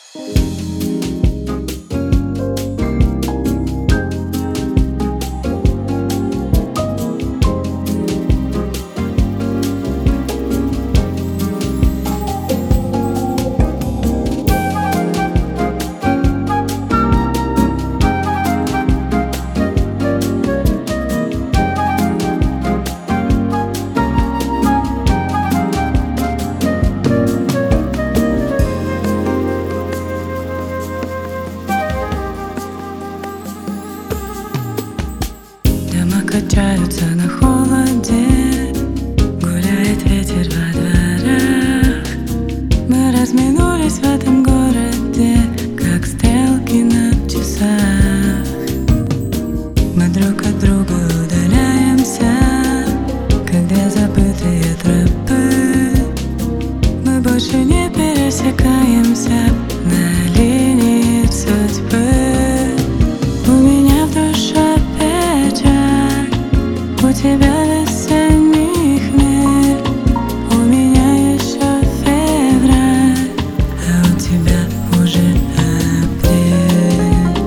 Качаются на холоде, гуляет ветер во дворах. Мы разминулись в этом городе, как стрелки на часах. Мы друг от друга удаляемся, как две забытые тропы. Мы больше не пересекаемся на линии судьбы. У меня в душе печаль, у тебя весенний хмель, у меня еще февраль, а у тебя уже апрель.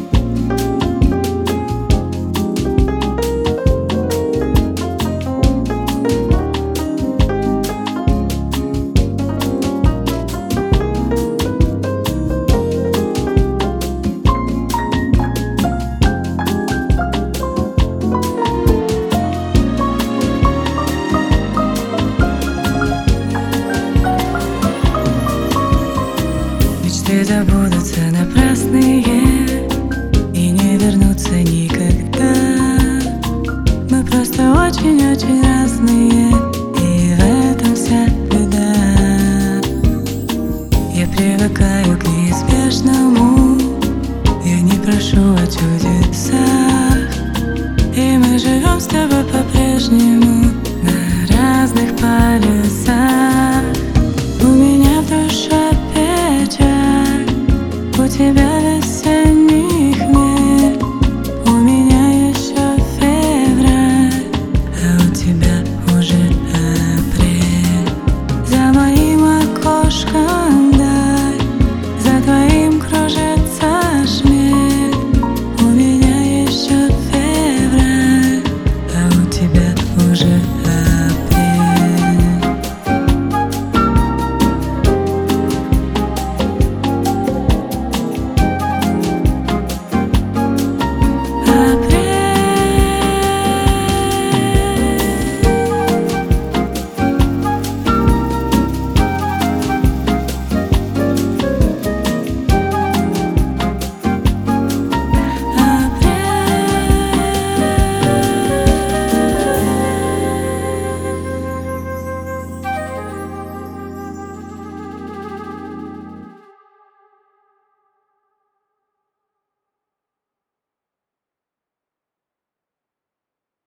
Мечты забудутся напрасные и не вернутся никогда. Мы просто очень-очень разные, и в этом вся беда. Я привыкаю к неизбежному, я не прошу о чудесах, и мы живем с тобой по-прежнему на разных полюсах.